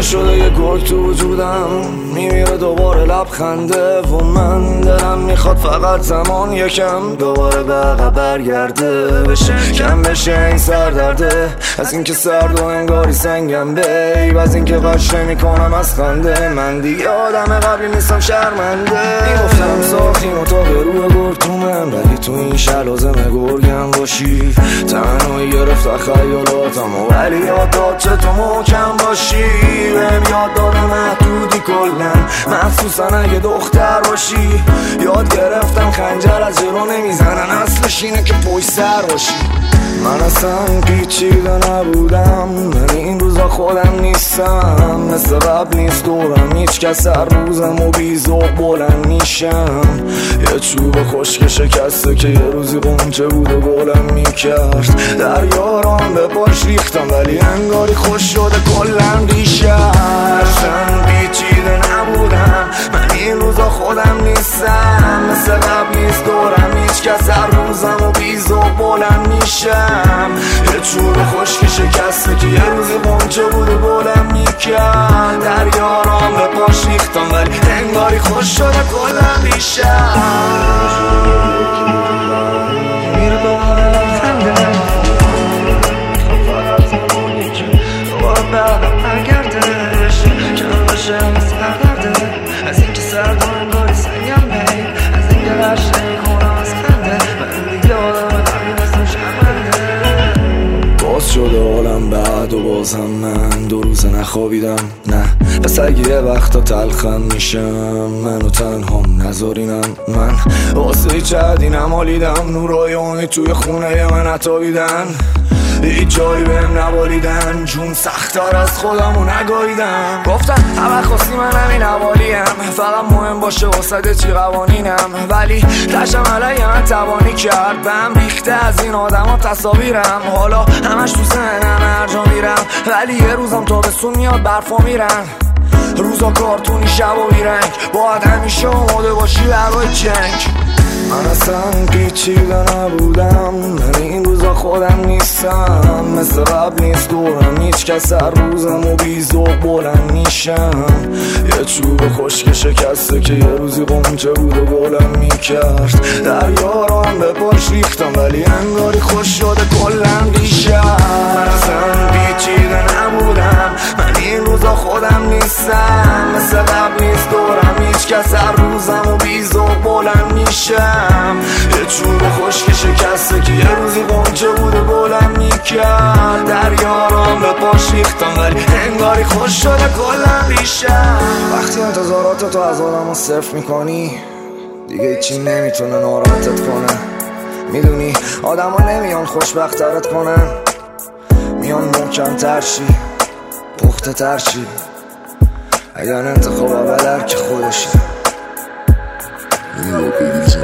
شده یه گرگ تو وجودم، میمیره دوباره لبخنده و من دلم میخواد فقط زمان یکم دوباره به عقب برگرده، بشه کم بشه این سردرده، از اینکه سرد و انگاری سنگم بیب، از اینکه قشه میکنم از خنده، من دیگه آدم قبلی نیستم شرمنده. میگفتم ساختیم اتاق روی گرگ تو من، ولی تو این شهر لازمه گرگم باشی، تنهایی گرفت خیالاتم و ولی یاد داد چه تو محکم باشی، بهم یاد داده محدودی کلن، مخصوصا اگه دختر باشی، یاد گرفتم خنجر از جلو نمیزنن، اصلش اینه که پشت سر باشی. من اصلا پیچیده نبودم، من این روزا خودم نیستم، مثل قبل نیست دورم هیچ کس، هر روزم و بیزوق بلند میشم، یه چوب خشک شکسته که یه روزی قنچه بود و گلم میکرد، در یاران به پاش ریختم ولی انگاری خوش شده کلم ریشم. اصلا پیچیده نبودم، من این روزا خودم نیستم، مثل قبل نیست دورم هیچ کس، هر روزم و بیزوق بلند میشم، یه چوب خشک شکسته که یه روزی قنچه بود و گلم میکرد، در یاران به پاش ریختم ولی انگاری خوش شده کلم ریشم. میره دوباره لبخنده، فقط زمانی که دوباره به عقب برگردش، کم بشه از سردرده، از اینکه سرد و انگاری سنگم بیب، از اینکه قشه میکنم از خنده، من دیگه آدم قبلی نیستم شرمنده. باز شده حالم بعد و باز هم من 2 روز نخوابیدم، نه پس اگه یه وقتا تلخم میشم منو تنهام نذارینم، من واسه چردی نمالیدم، نورای امید توی خونه من نتابیدن، هیچ جایی بهم نبالیدن، جون سخت‌تر از خودمو نگاهیدم، گفتن همه خواستی من همین حوالیم، فقط مهم باشه واسه چی قوانینم، ولی تشم علیه من توانی کرد، بهم ریخته از این آدم ها تصاویرم، حالا همش تو ذهنم هر جا میرم، ولی یه روزم تابستون میاد برفا میرن، روزا کارتونی شب و بیرنگ، باید همیشه آماده باشی برای جنگ. من اصلا پیچیده نبودم، من این روزا خودم نیستم، مثل قبل نیست دورم هیچ کس، هر روزم و بیزوق بلند میشم، یه چوب خشک شکسته که یه روزی قنچه بود و گلم میکرد، در یاران به پاش ریختم ولی انگاری خوش شده کلم ریشم. من اصلا پیچیده نبودم، من این روزا خودم نیستم، مثل قبل نیست دورم هیچ کس، هر روزم و بیزوق بلند میشم، یه چوب خشک شکسته که یه روزی قنچه بود و گلم میکرد، در یاران به پاش ریختم ولی انگاری خوش شده کلم ریشم. وقتی انتظاراتتو از آدمو صرف میکنی دیگه هیچی نمیتونه ناراحتت کنه، میدونی آدما نمیان خوشبخترت کنن، میان محکم تر شی پخته تر شی، اگر انتخاب اول که خودشی.